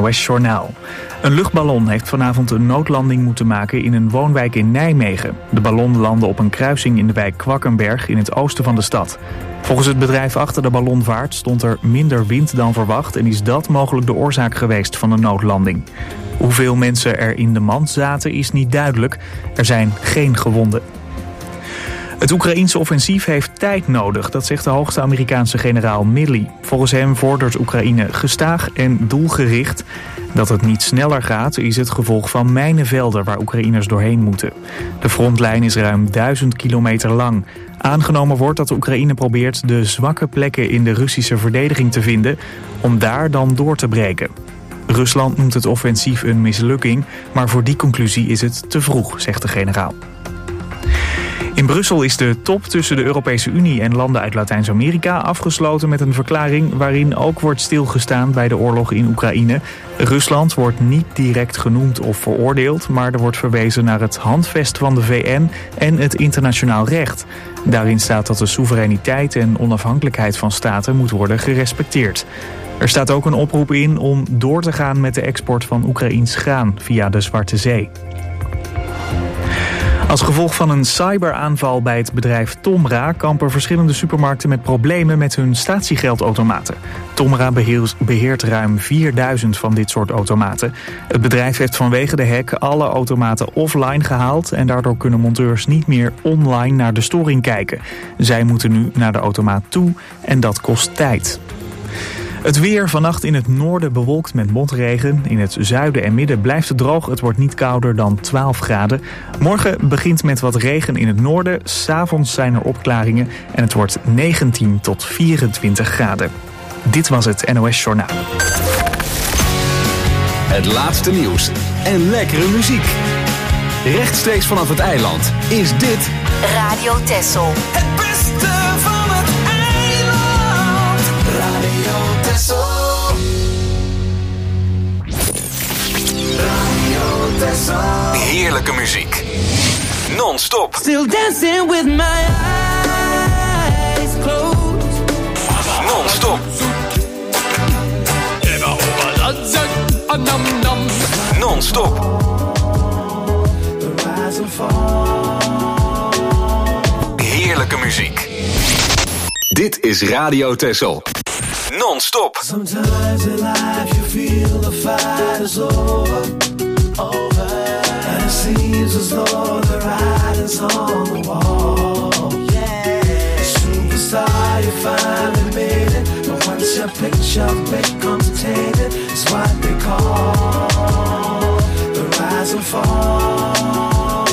NOS Journaal. Een luchtballon heeft vanavond een noodlanding moeten maken in een woonwijk in Nijmegen. De ballon landde op een kruising in de wijk Kwakkenberg in het oosten van de stad. Volgens het bedrijf achter de ballonvaart stond er minder wind dan verwacht en is dat mogelijk de oorzaak geweest van de noodlanding. Hoeveel mensen er in de mand zaten is niet duidelijk. Er zijn geen gewonden. Het Oekraïense offensief heeft tijd nodig, dat zegt de hoogste Amerikaanse generaal Milley. Volgens hem vordert Oekraïne gestaag en doelgericht. Dat het niet sneller gaat is het gevolg van mijnenvelden waar Oekraïners doorheen moeten. De frontlijn is ruim 1000 kilometer lang. Aangenomen wordt dat de Oekraïne probeert de zwakke plekken in de Russische verdediging te vinden om daar dan door te breken. Rusland noemt het offensief een mislukking, maar voor die conclusie is het te vroeg, zegt de generaal. In Brussel is de top tussen de Europese Unie en landen uit Latijns-Amerika afgesloten met een verklaring waarin ook wordt stilgestaan bij de oorlog in Oekraïne. Rusland wordt niet direct genoemd of veroordeeld, maar er wordt verwezen naar het handvest van de VN en het internationaal recht. Daarin staat dat de soevereiniteit en onafhankelijkheid van staten moet worden gerespecteerd. Er staat ook een oproep in om door te gaan met de export van Oekraïens graan via de Zwarte Zee. Als gevolg van een cyberaanval bij het bedrijf Tomra kampen verschillende supermarkten met problemen met hun statiegeldautomaten. Tomra beheert ruim 4000 van dit soort automaten. Het bedrijf heeft vanwege de hack alle automaten offline gehaald en daardoor kunnen monteurs niet meer online naar de storing kijken. Zij moeten nu naar de automaat toe en dat kost tijd. Het weer vannacht in het noorden bewolkt met motregen. In het zuiden en midden blijft het droog. Het wordt niet kouder dan 12 graden. Morgen begint met wat regen in het noorden. 's Avonds zijn er opklaringen en het wordt 19 tot 24 graden. Dit was het NOS Journaal. Het laatste nieuws en lekkere muziek. Rechtstreeks vanaf het eiland is dit Radio Texel. Het beste van het eiland. Radio Texel. Radio Texel. heerlijke muziek. Non-stop. Still dancing with my eyes closed. Non-stop. Non-stop. Heerlijke muziek. Dit is Radio Texel. Non-stop. Sometimes in life you feel the fight is over. And it seems as though the writing's on the wall. Superstar, you finally made it. But once your picture becomes tainted, it's what they call the rise and fall.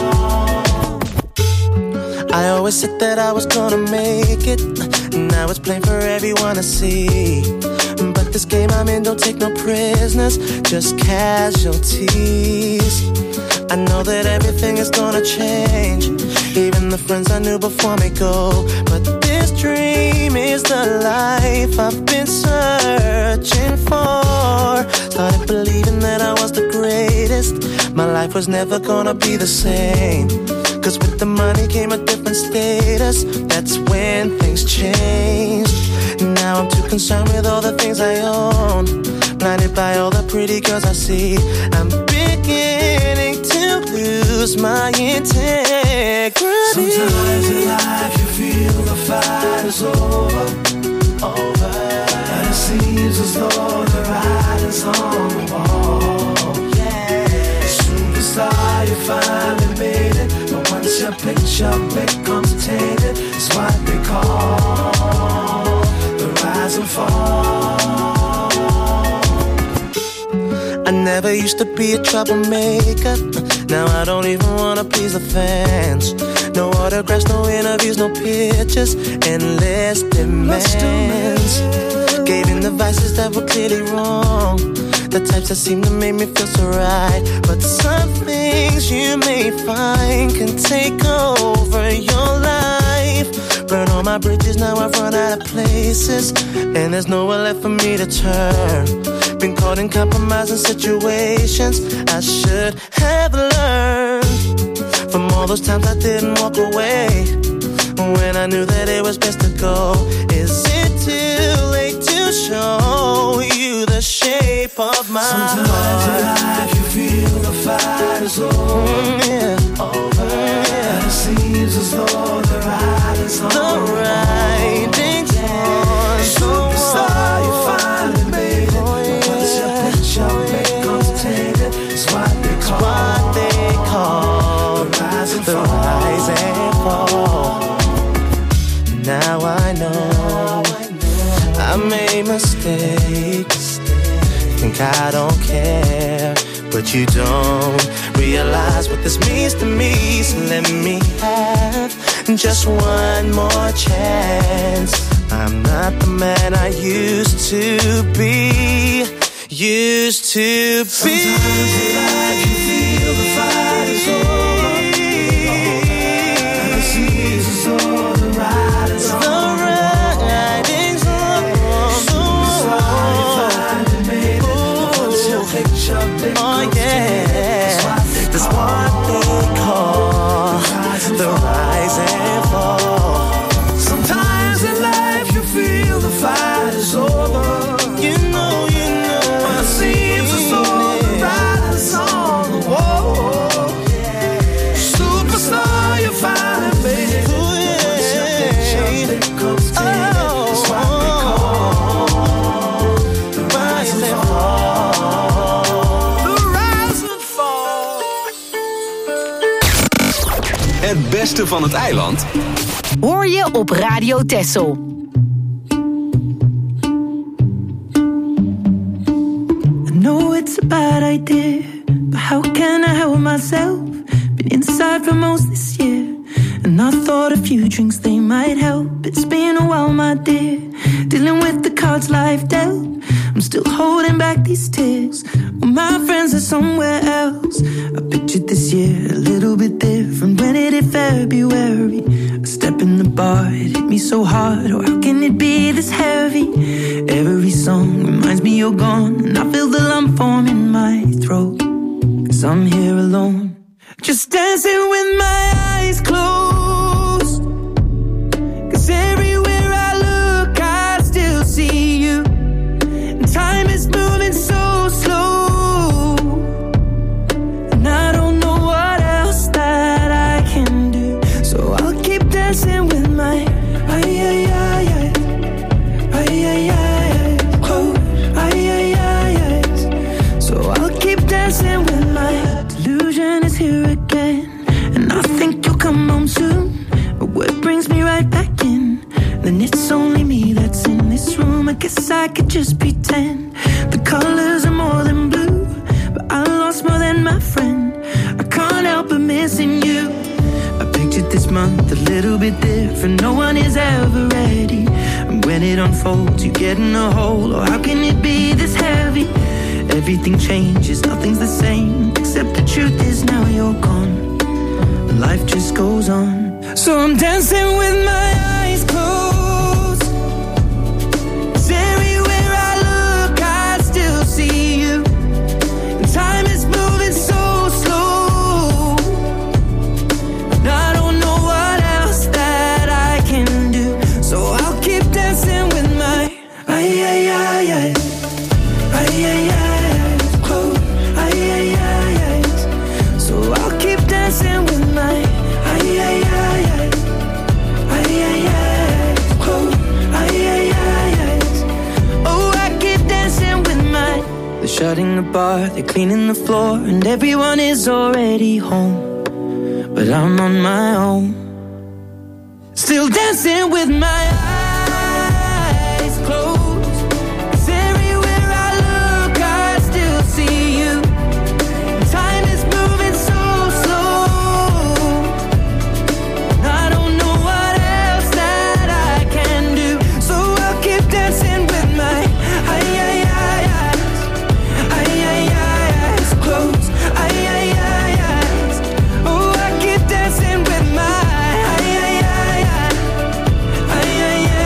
I always said that I was gonna make it. Now it's plain for everyone to see. But this game I'm in don't take no prisoners, just casualties. I know that everything is gonna change. Even the friends I knew before me go. But this dream is the life I've been searching for. Started believing that I was the greatest. My life was never gonna be the same. Cause with the money came a different status. That's when things changed. Now I'm too concerned with all the things I own. Blinded by all the pretty girls I see. I'm beginning to lose my integrity. Sometimes in life you feel the fight is over. And it seems as though the writing's on the wall. Superstar, you finally made it. But once your picture becomes tainted, it's what they call the rise and fall. I never used to be a troublemaker. Now I don't even wanna please the fans. No autographs, no interviews, no pictures. Endless demands. Gave in the vices that were clearly wrong. The types that seem to make me feel so right. But some things you may find can take over your life. Burn all my bridges, now I've run out of places. And there's nowhere left for me to turn. Been caught in compromising situations I should have learned from all those times I didn't walk away when I knew that it was best to go. Is it too late to show you the shape of my Sometimes heart. in life you feel the fight is over, over. And it seems as though the writing's on The writing's on. Superstar, you finally made it. But once your picture becomes tainted, it's what they call the rise and fall. Now I know I made mistakes. Think I don't care, but you don't realize what this means to me. So let me have just one more chance. I'm not the man I used to be. Sometimes in life you feel the fight is over, and it seems as though the writing's on. Oh yeah, that's what they call the rise and fall. Sometimes in life you feel the fight is over. You know, but it seems as though the writing's on the wall. Superstar, you finally made it. Once your picture becomes tainted, it's what they call the rise and fall. Het beste van het eiland hoor je op Radio Texel. I know it's a bad idea, but how can I help myself? Been inside for most this year, and I thought a few drinks they might help. It's been a while, my dear, dealing with the cards life dealt. I'm still holding back these tears. Well, my friends are somewhere else. I pictured this year a little bit different. When it hit February, a step in the bar, it hit me so hard. Oh, how can it be this heavy? Every song reminds me you're gone, and I feel the lump form in my throat. 'Cause I'm here alone, just dancing with my eyes closed. 'Cause everywhere I look, I still see you. Time is moving so slow, and I don't know what else that I can do. So I'll keep dancing with my close. So I'll keep dancing with my delusion is here again, and I think you'll come home soon. But what brings me right back in? Then it's only me that's in this room. I guess I could just pretend the colors are more than blue, but I lost more than my friend. I can't help but missing you. I pictured this month a little bit different. No one is ever ready, and when it unfolds you get in a hole. Oh, how can it be this heavy? Everything changes, nothing's the same, except the truth is now you're gone. Life just goes on. So I'm dancing with my eyes closed. 'Cause everywhere I look, I still see you. And time is moving so slow, and I don't know what else that I can do. So I'll keep dancing with my close. So I'll keep dancing with my oh, I keep dancing with my. They're shutting the bar, they're cleaning the floor, and everyone is already home, but I'm on my own, still dancing with my eyes closed. 'Cause everywhere I look, I still see you. Time is moving so slow, and I don't know what else that I can do. So I'll keep dancing with my eyes closed. Oh, I keep dancing with my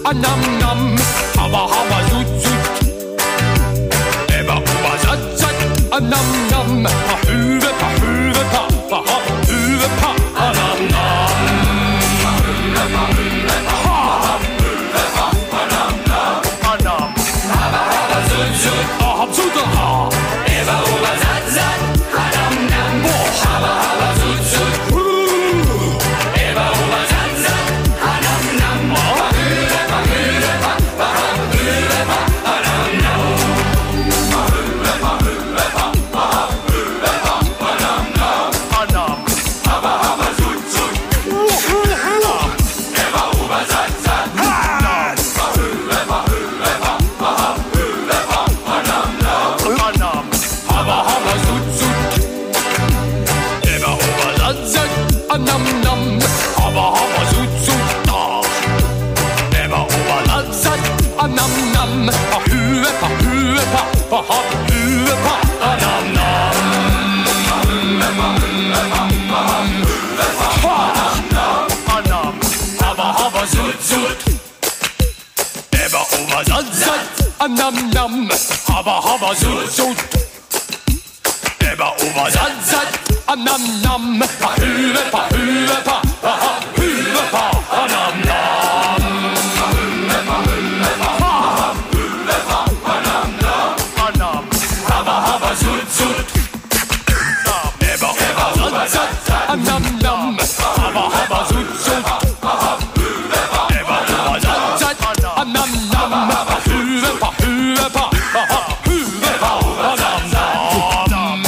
nam nam, haba haba zoet zoet. Eba oba zat zat, nam nam, pahuwe pahuwe pa, pahuwe pa, nam nam. Pahuwe pahuwe pa, pahuwe pa, nam nam, nam. Haba haba zoet zoet, hab zoet ha. Eba oba zat zat, nam nam, haba haba zoet zoet. Eba oba zat zat, nam nam, pahuwe pahuwe pa, pahuwe pa, nam nam. Pahuwe pahuwe pa, pahuwe pa, nam nam, nam. Haba haba zoet zoet. Eba oba zat zat, nam. Pahuwe pahuwe pa, pahuwe pa, nam nam, nam. Haba haba zoet zoet. Eba oba zat zat, nam nam. Haba haba zoet zoet. Eba oba zat zat, nam nam. Pahuwe pahuwe pa, pahuwe pa, nam nam. Pahuwe pahuwe pa, pahuwe pa, nam nam. Haba haba zoet zoet. Eba oba zat zat, nam nam. Haba haba zoet zoet. Eba oba zat zat, nam nam. Pahuwe pahuwe pa, pahuwe pa, nam nam. Pahuwe pahuwe pa, pahuwe pa, nam nam. Haba haba zoet zoet. Eba oba zat zat, nam nam. Haba haba zoet zoet. Eba oba zat zat, nam nam. Pahuwe pahuwe pa, pahuwe pa, nam nam.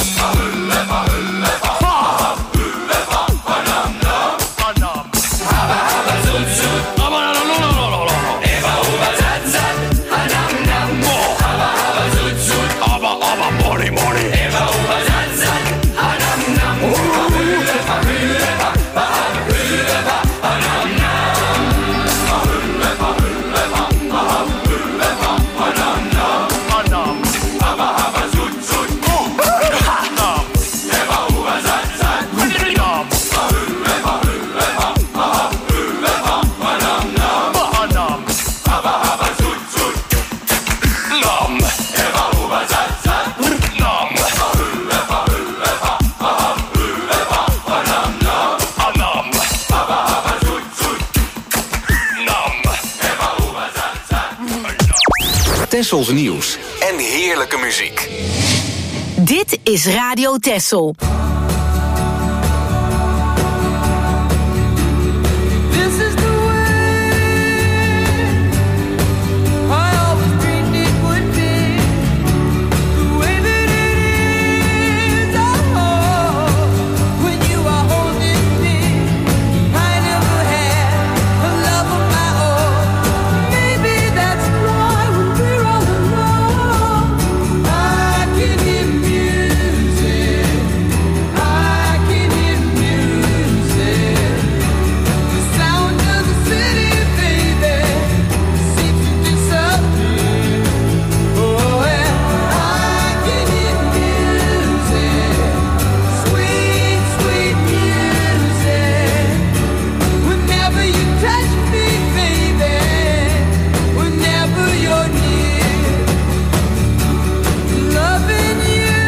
Tessels nieuws en heerlijke muziek. Dit is Radio Tessel. This is the way I always dreamed it would be. The way that it is, oh, when you are holding me. I never had a love of my own. Maybe that's why when we're all alone, I can hear music. I can hear music. The sound of the city, baby, seems to disappear. Oh, and I can hear music, sweet, sweet music. Whenever you touch me, baby, whenever you're near, loving you,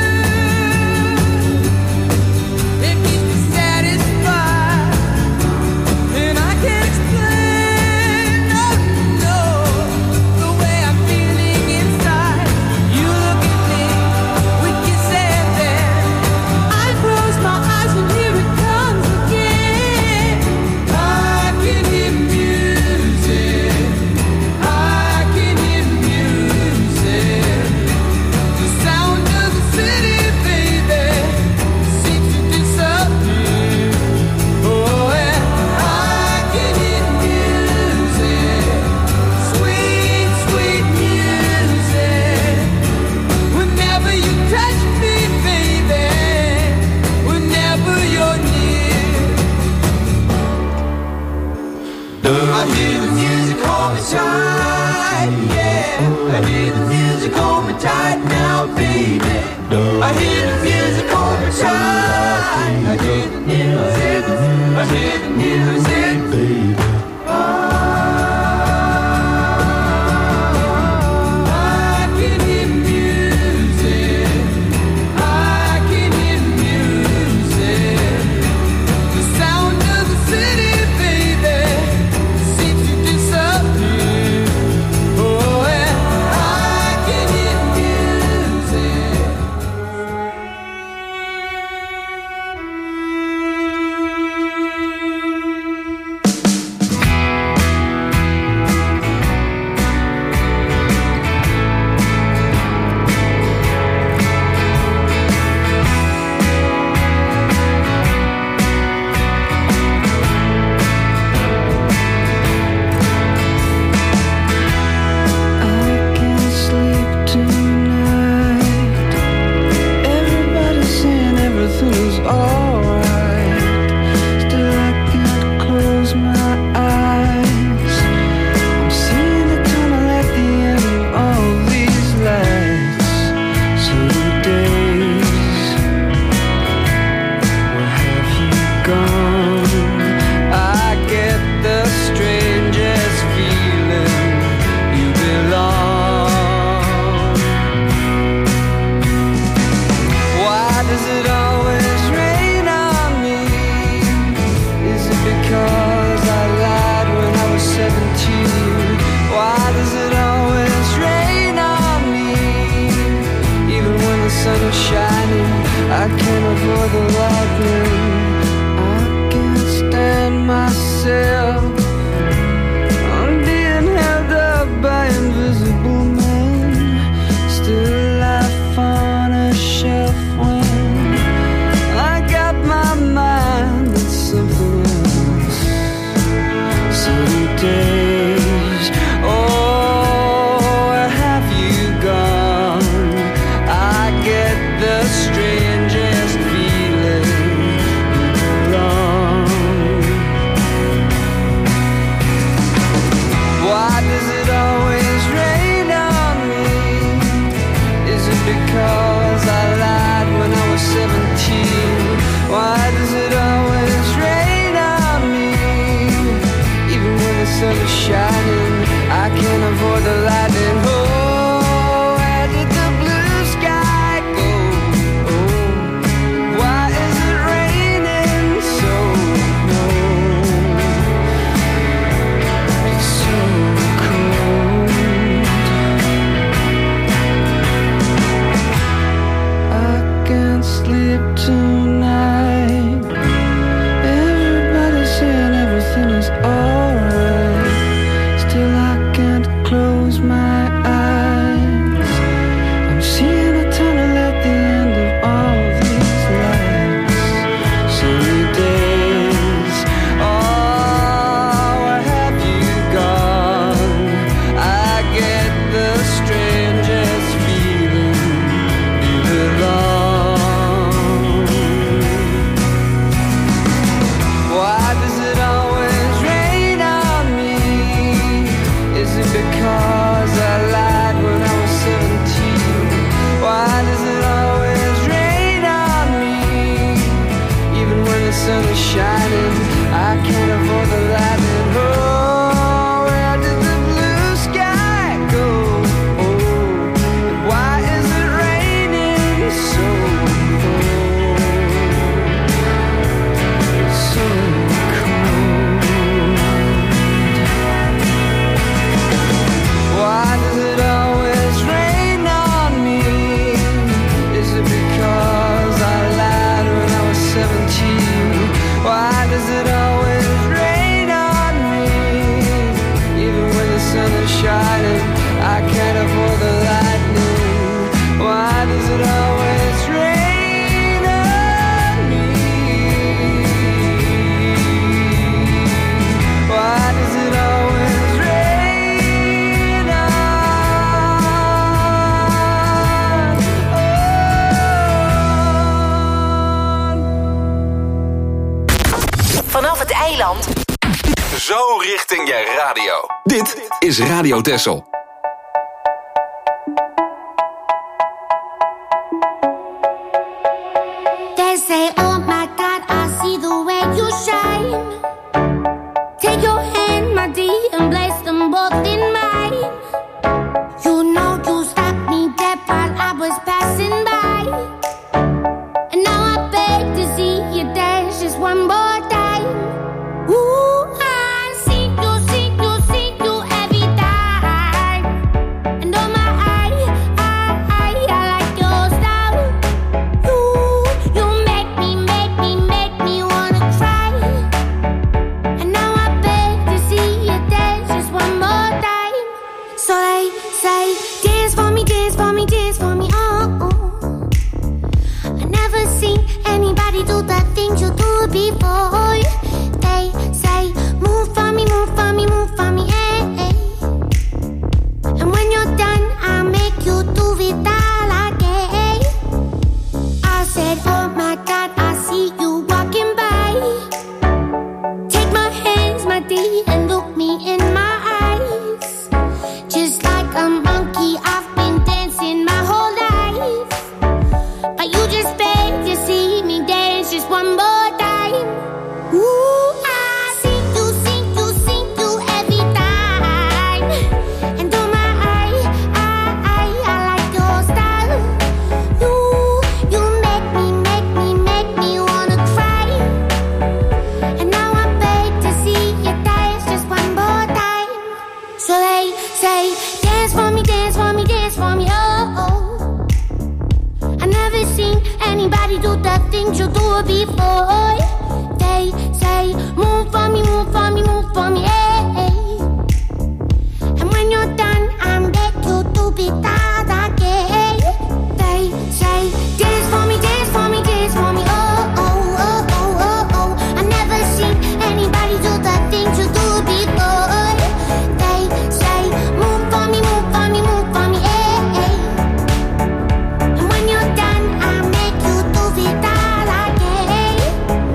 it keeps me satisfied. And I can't explain, no, the way I'm feeling inside. You look at me when you said that. I close my eyes and here it comes again. I can hear music. I can hear music. The sound of the city, baby, seems to disappear. Oh, and I can hear music, sweet, sweet music. Whenever you touch me, baby, whenever you're near. I hear the music hold me tight, yeah. I hear the music hold me tight now, baby. I hear the music hold me tight. I hear the music, I hear the music, baby. shining, I can't avoid the lightning. Oh, where did the blue sky go? Oh, why is it raining so cold? It's so cold. I can't sleep tonight. Everybody's saying everything is alright. Still I can't close my eyes. I'm seeing a tunnel at the end of all these lights. Sunny days, oh, where have you gone? I get the strangest feeling you belong. Why does it always rain on me? Is it because I lied when I was 17? Why does it always rain on me? Even when the sun is shining, I can't avoid the lightning. Oh, where did the blue sky go? Oh, and why is it raining so cold? So cold. Why does it always rain on me? Is it because I lied when I was 17? Why does it always rain on me? Even when the sun is shining, I can't avoid the lightning. Why does it always rain on me? Why does it always rain on? Vanaf het eiland Zo richting je radio. Dit is Radio Texel. They say, oh my God, I see the way you shine. Take your hand, my dear, and place them both in mine. You know you stopped me dead while I was passing by. And now I beg to see you dance just one more time. Ooh, I see you every time. And oh my, I like your style. You make me wanna cry. And now I beg to see you dance just one more time. So they say, dance for me, dance for me, dance for me, oh, oh. I never seen anybody do the things you do before. They say, move for me, move for me, move for me, eh, eh. And when you're done, I'll make you do it all again. I said, oh my God, I see you walking by. Take my hands, my dear, and look me in my eyes. Just like a monkey, I've been dancing my whole life. But you just beg to see me dance just one more time. Ooh, I see you every time. And oh my, I like your style. You make me wanna cry. And now I beg to see you dance just one more time. So they say, dance for me, dance for me, dance for me, oh, oh. I never seen anybody do the things you do before. They say, move for me, move for me, move for me, eh, eh. And when you're done, I'll make you do it all again. They say, dance for me, dance for me, dance for me, oh, oh, oh, oh, oh, oh. I never seen anybody do the things you do before. They say, move for me, move for me, move for me, eh, eh. And when you're done, I'll make you do it all again.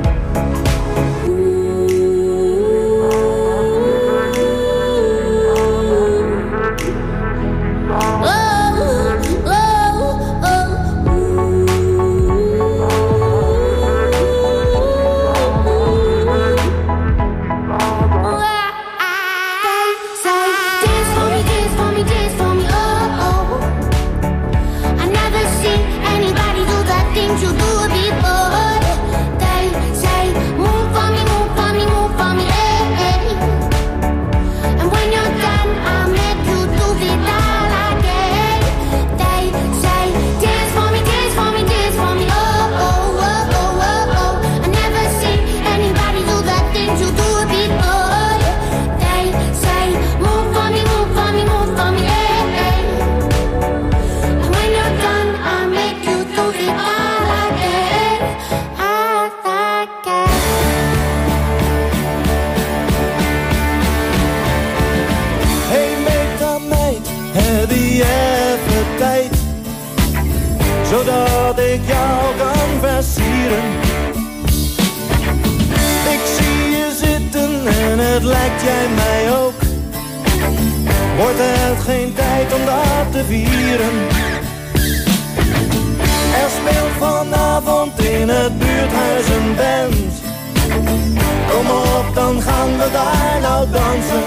zodat ik jou kan versieren. Ik zie je zitten en het lijkt jij mij ook. Wordt het geen tijd om dat te vieren? Er speelt vanavond in het buurthuis een band. Kom op, dan gaan we daar nou dansen.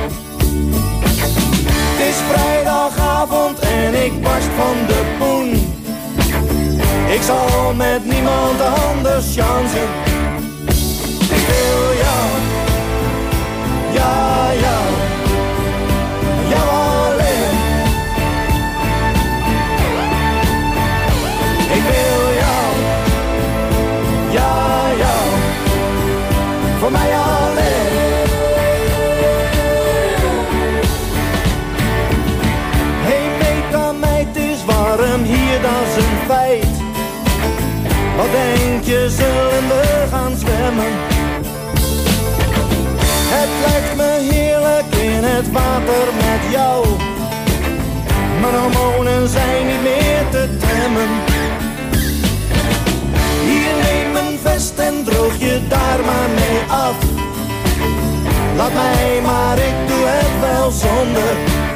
Het is vrijdagavond en ik barst van de poen. Ik zal met niemand anders chansen. Ik wil jou, ja, jou, jou alleen. Ik wil jou, ja, jou, voor mij alleen. Hey Meta meid, het is warm hier, dat is een feit. Wat denk je, zullen we gaan zwemmen? Het lijkt me heerlijk in het water met jou. Mijn hormonen zijn niet meer te temmen. Hier, neem een vest en droog je daar maar mee af. Laat mij maar, ik doe het wel zonder.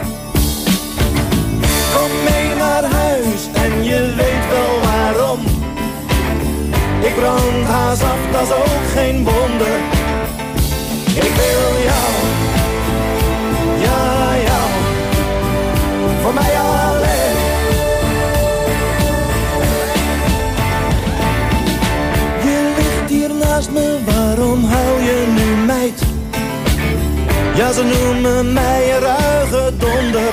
Kom mee naar huis en je weet wel waarom. Ik brand haast af, dat is ook geen wonder. Ik wil jou, ja, jou, voor mij alleen. Je ligt hier naast me, waarom huil je nu meid? Ja, ze noemen mij een ruige donder.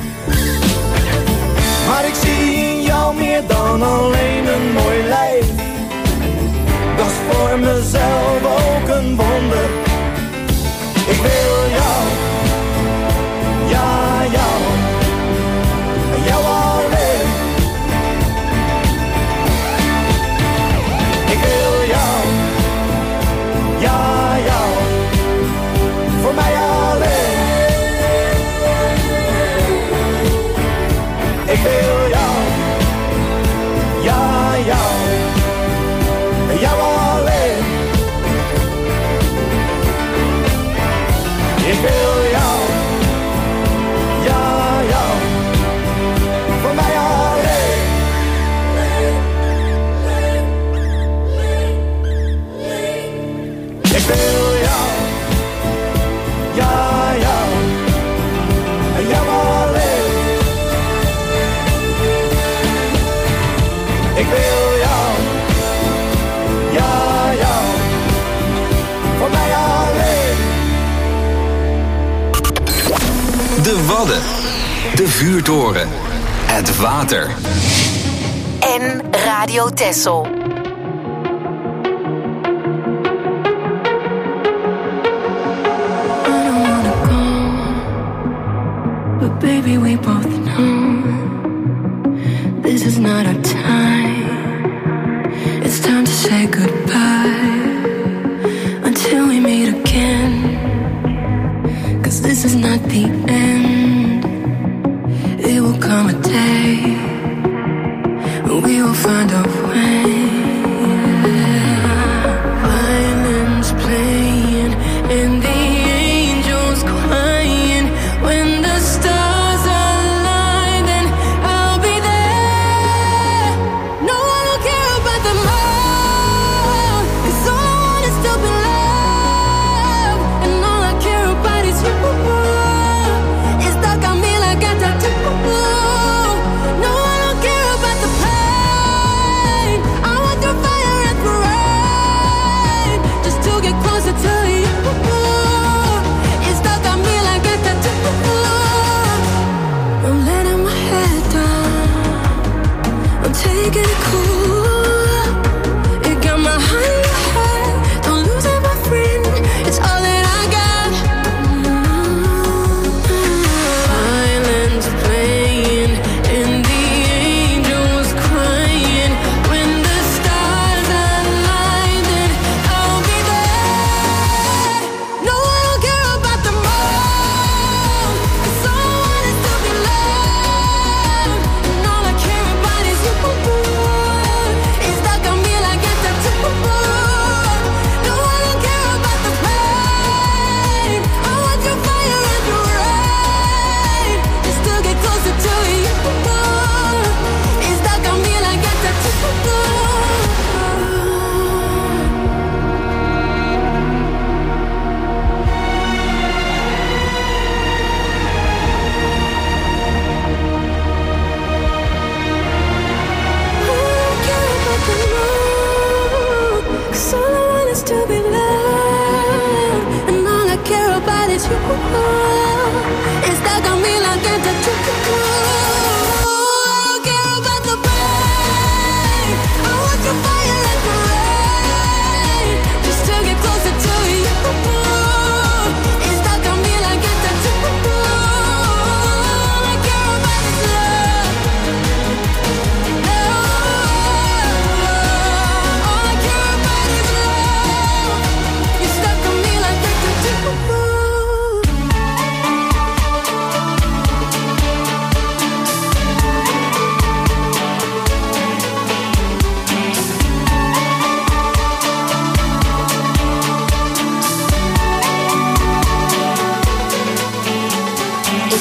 Maar ik zie in jou meer dan alleen een mooi lijf. Dat is voor mezelf ook een wonder. Ik wil jou, ja, jou, jou alleen. Ik wil jou, ja, jou, voor mij alleen. Ik wil jou, ja, jou, jou alleen. Ik wil jou, ja, jou, voor mij alleen. Ik wil jou, ja, jou, jou alleen. Ik wil jou, ja, jou, voor mij alleen. De Wadden, de vuurtoren, het water. En Radio Texel. But baby, we both know this is not our time. It's time to say goodbye until we meet again. 'Cause this is not the end. It will come a day when we will find a way. Violins playing and the angels crying. When the stars align, then I'll be there. No one will care about the more, 'cause all I want is to be loved, and all I care about is you.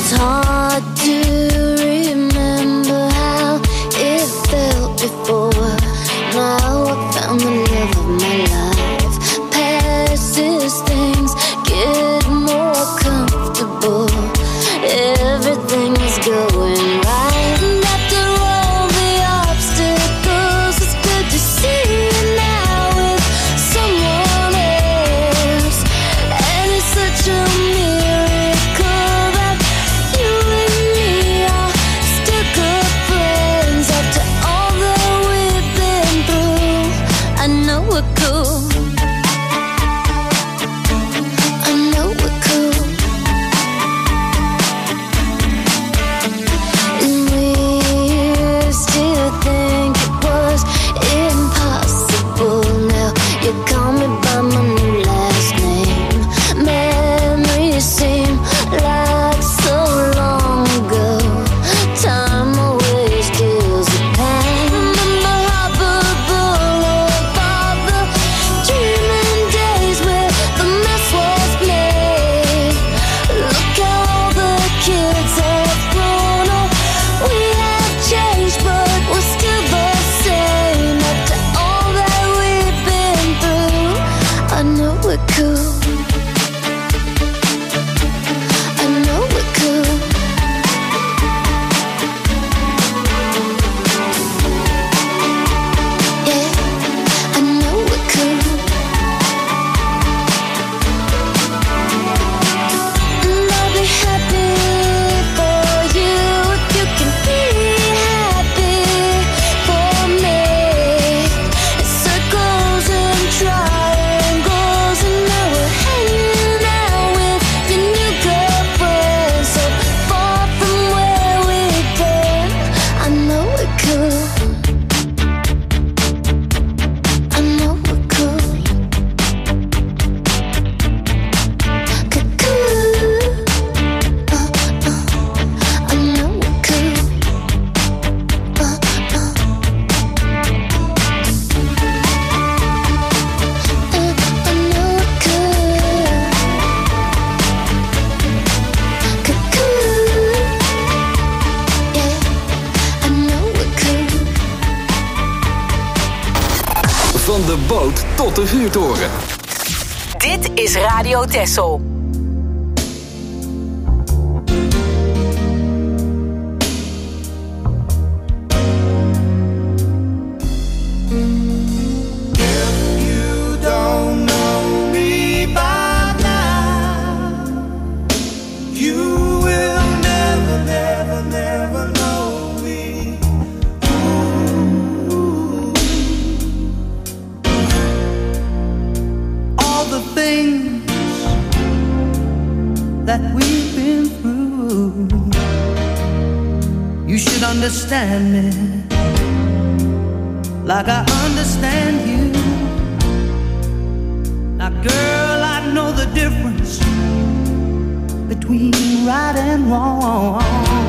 It's hard to remember how it felt before. Now I found the love of my life. Past as things get more comfortable, everything is going right. And after all the obstacles, it's good to see you now with someone else. And it's such a miracle that you and me are still good friends after all that we've been through. I know we're cool. I know we're cool. And we still think it was impossible. Now you call me by my new last name. Memories seem like so long ago. Time always deals a pain. Remember Harbor Boulevard, the dreaming days where the mess was made. Look how all the kids have grown up. We have changed, but we're still the same. After all that we've been through, I know we're cool. I know we're cool. Yeah, I know we're cool. And I'll be happy for you if you can be happy for me. It circles and triangles, and now we're hanging out with your new girlfriend. So far from where we've been, I know we're cool. I know we're cool. I know we're cool. I know we're cool. Yeah, I know we're cool. Van de boot tot de vuurtoren. Dit is Radio Texel. You don't know me by now. You will never, never, never know me. All the things that we've been through, you should understand me like I understand you. Now girl, I know the difference between right and wrong.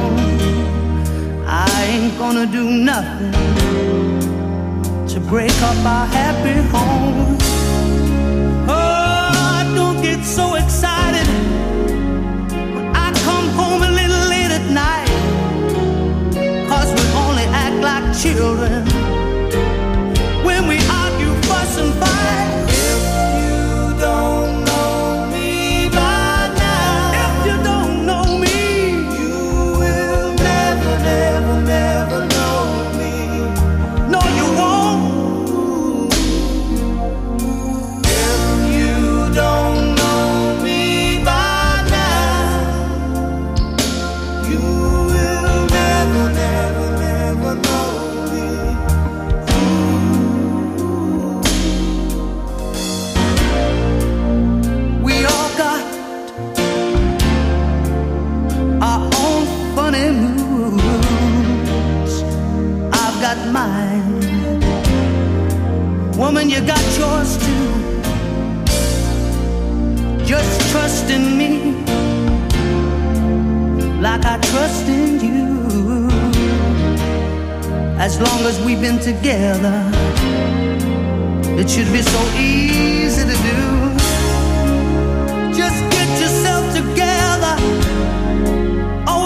I ain't gonna do nothing to break up our happy home. Oh, don't get so excited when I come home a little late at night, 'cause we only act like children when we argue, fuss and fight. If you don't know me by now, If you don't know me, you will never, never, never know me. no you won't. If you don't know me by now, you will never, never, never know me. We all got our own funny moods. I've got mine. Woman, you got yours too. Just trust in me like I trust in you. As long as we've been together, it should be so easy to do. Just get yourself together.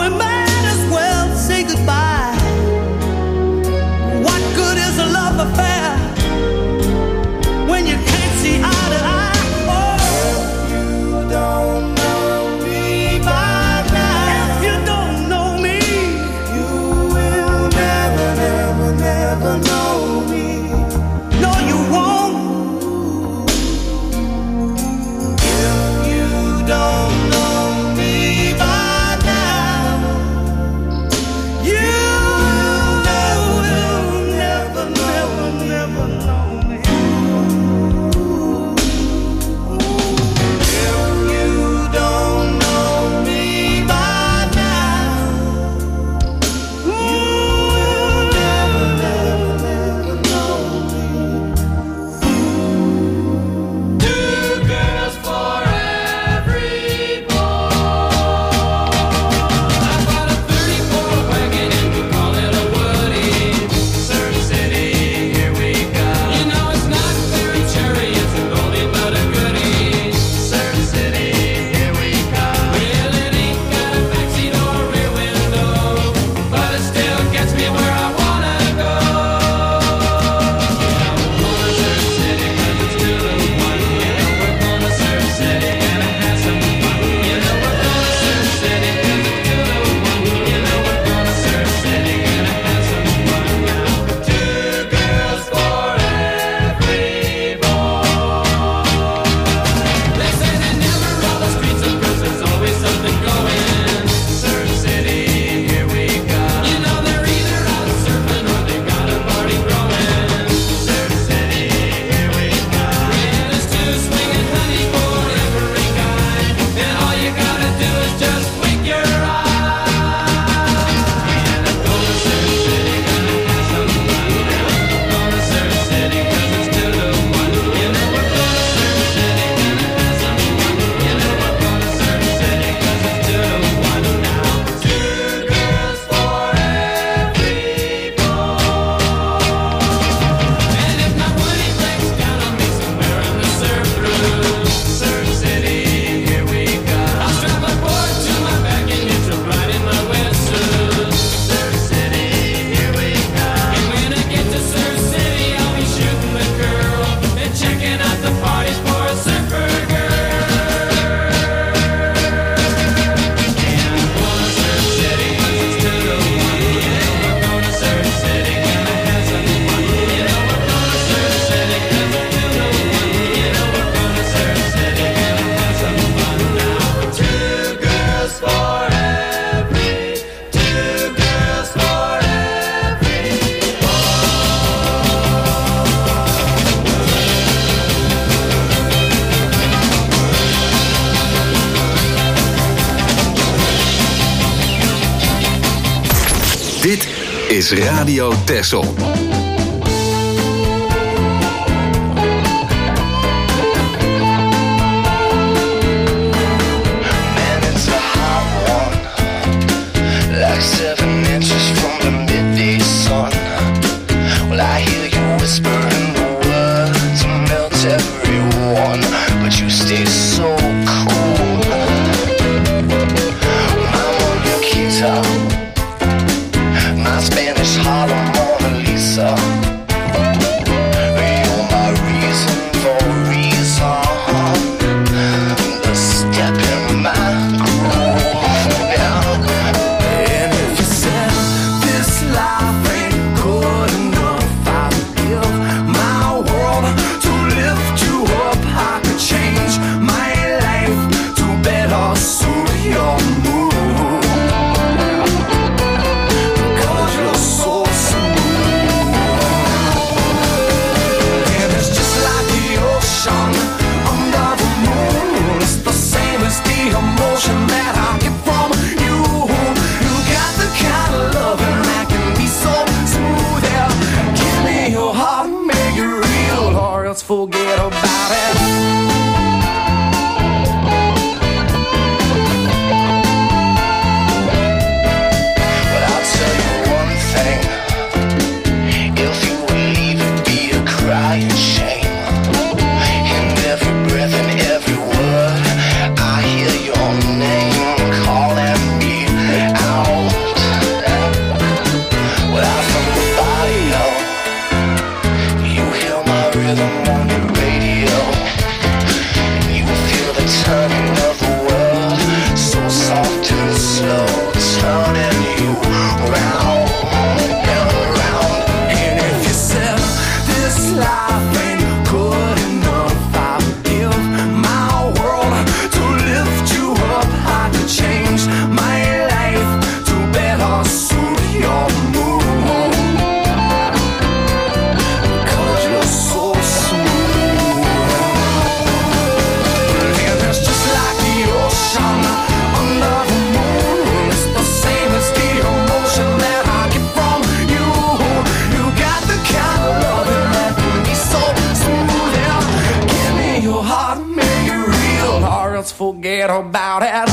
Dit is Radio Texel. Like 7 inches from the midday sun. Well, I hear you whispering the words and melt everyone, but you stay so cool. My Monica, my Spanish Harlem Mona Lisa. You're my reason for reason, the step in my groove now. Forget about it. But I'll tell you one thing. If you would leave it be a crying shame. In every breath and every word I hear your name calling me out. Well, from the body, you hear my rhythm on your radio. You feel the turning of the world, so soft and slow, turning you round and around. And if you said this life ain't good enough, I'll give my world to lift you up. I could change my life to better suit your mood, because you're so smooth. And it's just like the ocean under the moon. It's the same as the emotion that I get from you. You got the kind of loving that can be so smooth. Yeah. Give me your heart, make it real, or else forget about it.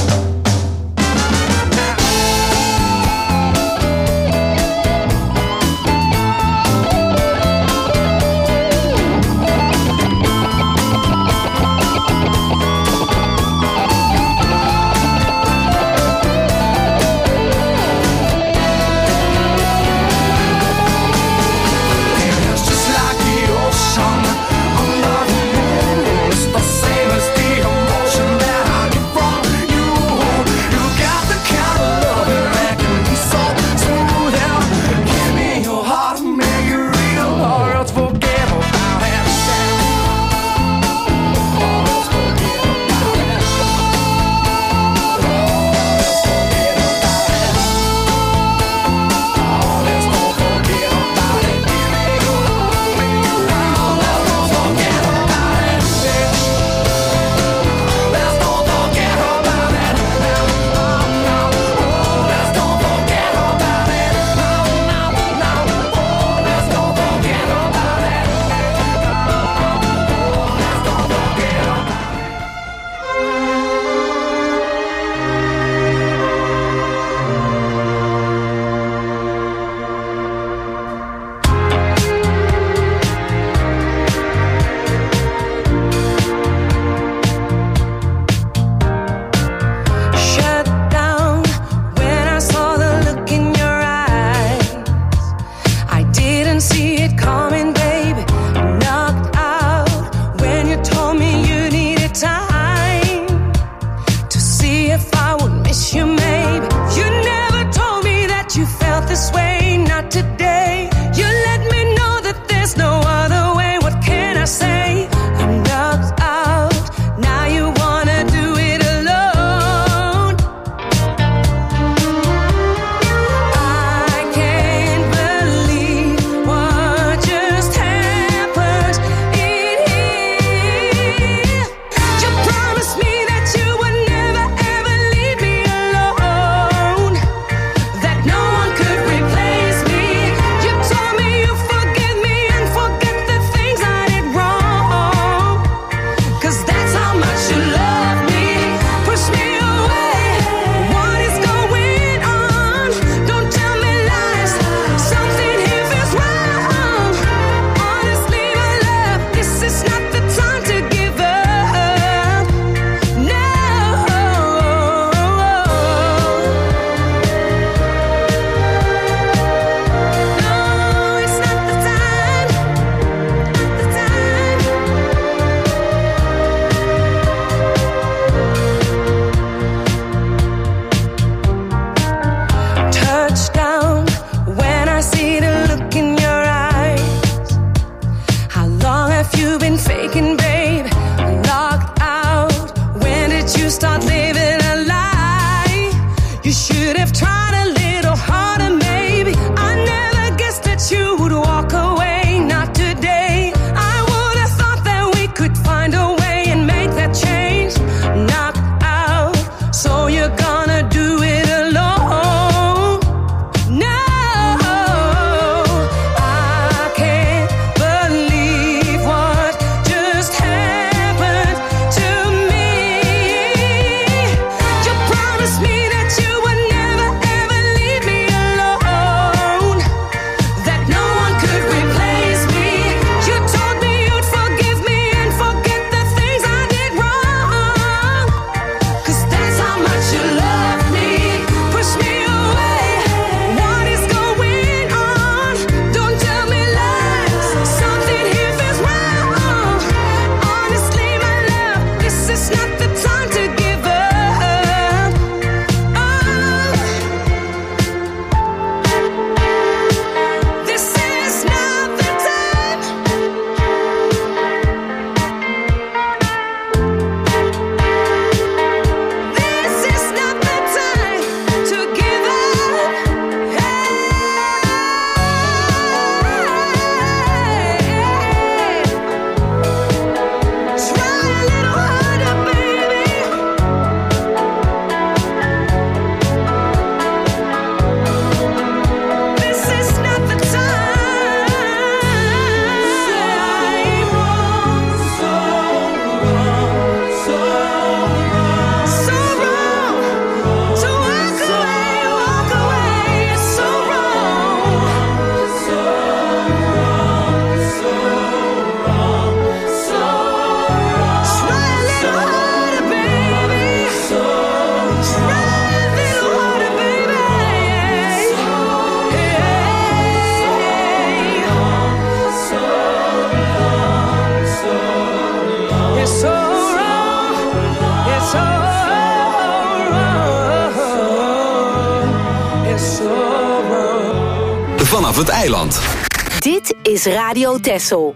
vanaf het eiland. Dit is Radio Texel.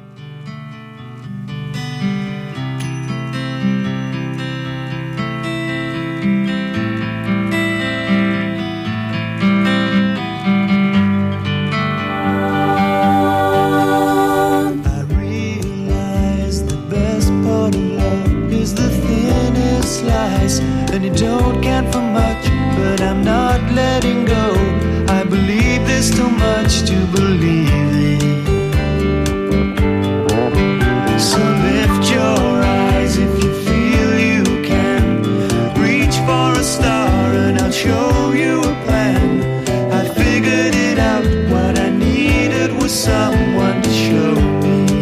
And you don't count for much, but I'm not letting go. I believe there's too much to believe in. So lift your eyes if you feel you can. Reach for a star and I'll show you a plan. I figured it out, what I needed was someone to show me.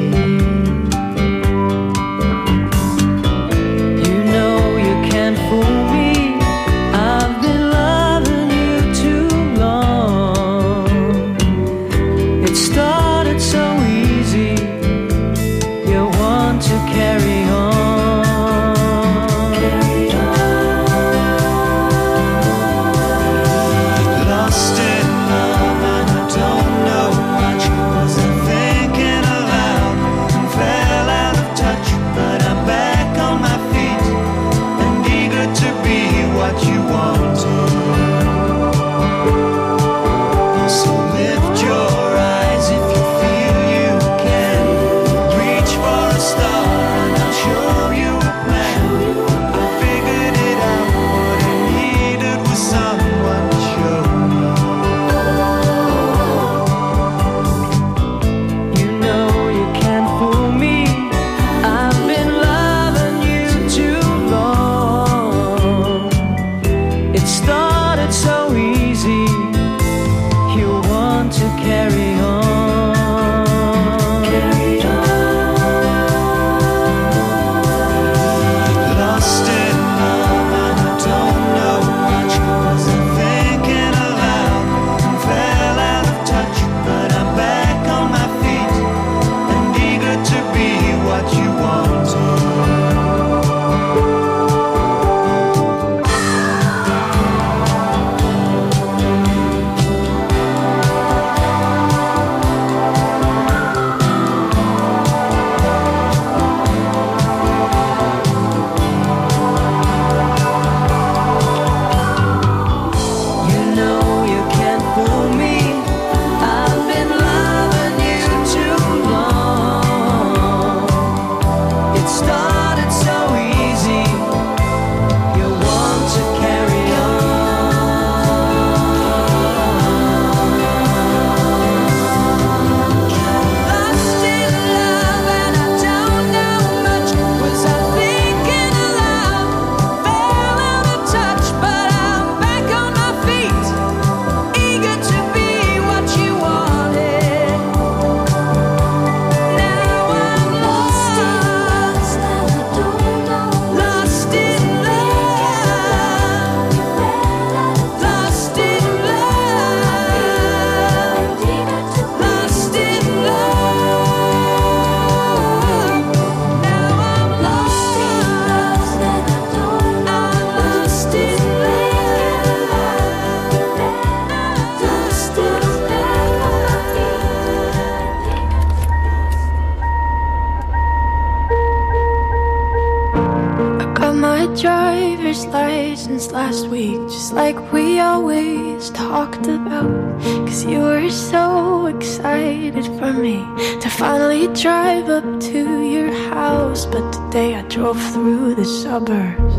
driver's license last week, just like we always talked about. Cause you were so excited for me to finally drive up to your house. But today I drove through the suburbs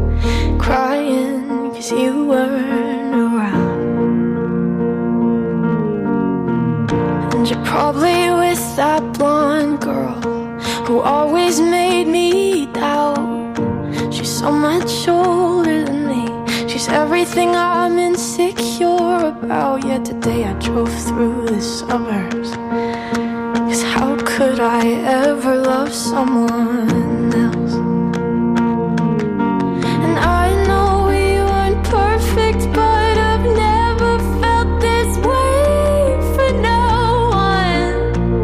crying cause you weren't around. And you're probably with that blonde girl who always made me doubt. She's so much older than me. She's everything I'm insecure about. Yet today I drove through the suburbs. Cause how could I ever love someone else? And I know we weren't perfect, but I've never felt this way for no one.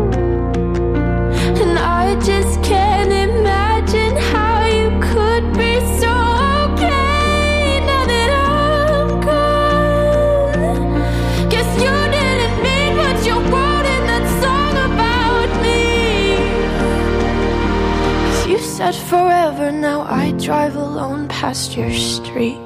And I just can't imagine how you could be so okay now that I'm gone. Guess you didn't mean what you wrote forever, now I drive alone past your street.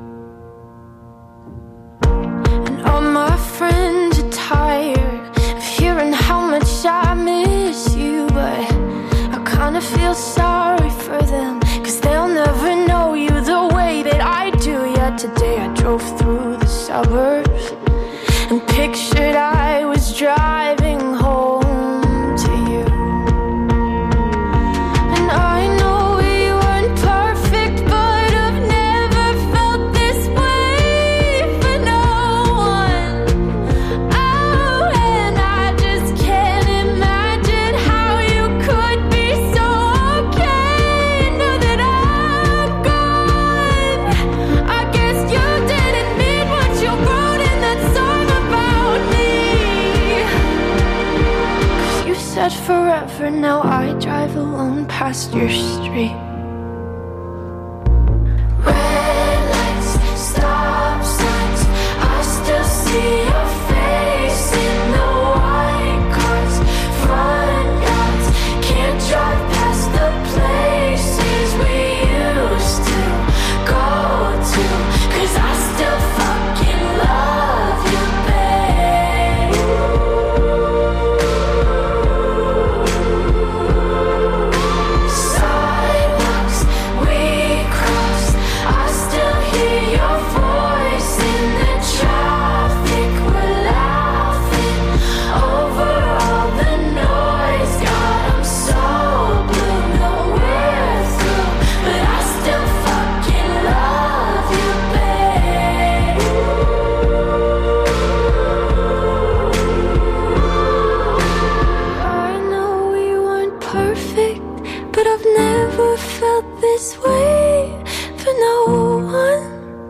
And all my friends are tired of hearing how much I miss you, but I kinda feel sorry for them, 'cause they'll never know you the way that I do. Yet today I drove through the suburbs and pictured I was driving home to you. And I know we weren't perfect, but I've never felt this way for no one. Oh, and I just can't imagine how you could be so okay now that I'm gone. I guess you didn't mean what you wrote in that song about me. 'Cause you said forever, now I drive alone past your street. Red lights, stop signs, I still see your face in the white cars, front yards. Can't drive past the places we used to go to, 'cause I still fucking love you, babe. Sidewalks we crossed, I still hear your voice in the traffic. We're laughing over all the noise. God, I'm so blue, no we're through, but I still fucking love you, babe. I know we weren't perfect, but I've never felt this way for no one.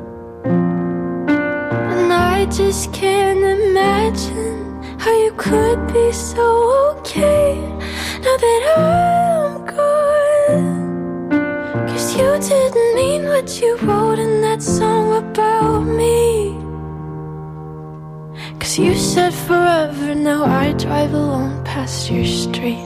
And I just can't imagine how you could be so okay now that I'm gone. 'Cause you didn't mean what you wrote in that song about me. 'Cause you said forever, now I drive alone past your street.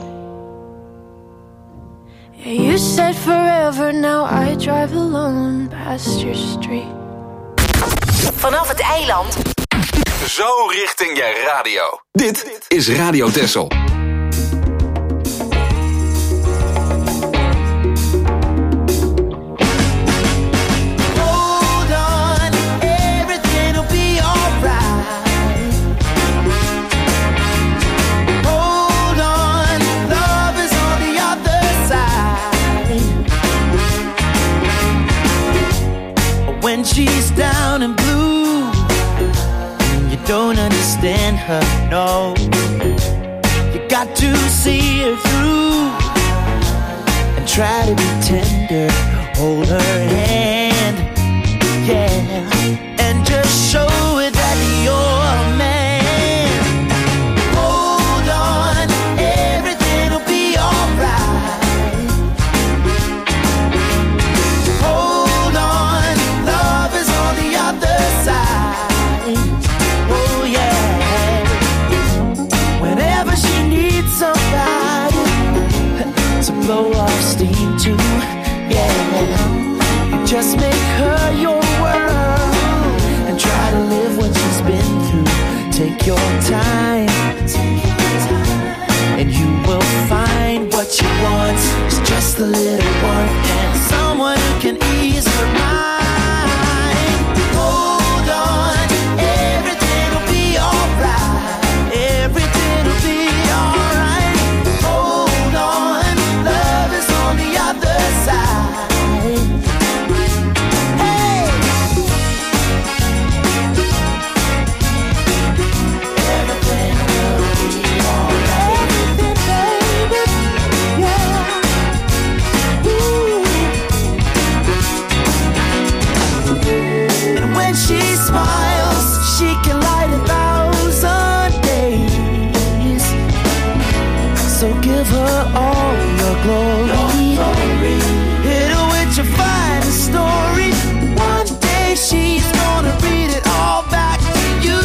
Yeah, you said forever, now I drive alone past your street. Vanaf het eiland. Zo richting je radio. Dit is Radio Texel. Hold on, everything'll be alright. Hold on, love is on the other side. When she's down and blue, you don't understand her, no. You got to see her through and try to be tender. Hold her hand, yeah, and just show her that you're a man. Hold on, everything'll be alright. Hold on, love is on the other side. Oh yeah, whenever she needs somebody to blow off steam to, yeah, you just make her your world and try to live what she's been through. Take your time, and you will find what she wants is just a little warmth and someone who can ease her mind. Hold on, everything'll be alright. Everything'll be alright. Hold on, love is on the other side. Hey, everything will be alright. Everything, baby, yeah. Ooh. And when she smiles, she can light 1,000 days. So give her all your glory. Hit her with your finest story. One day she's gonna read it all back to you.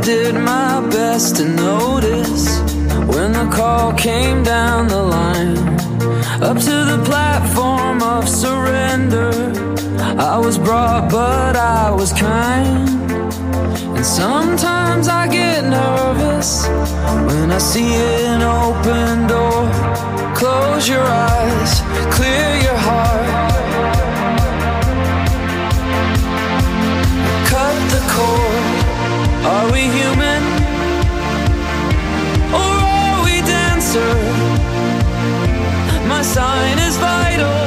did my best to notice when the call came down the line. Up to the platform of surrender, I was brought but I was kind. And sometimes I get nervous when I see an open door. Close your eyes, clear your heart. Cut the cord. Are we human? Or are we dancer? My sign is vital.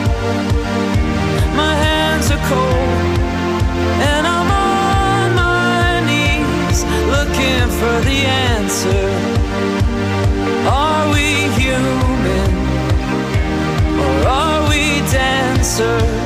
My hands are cold. And I'm on my knees looking for the answer. Are we human? Or are we dancers?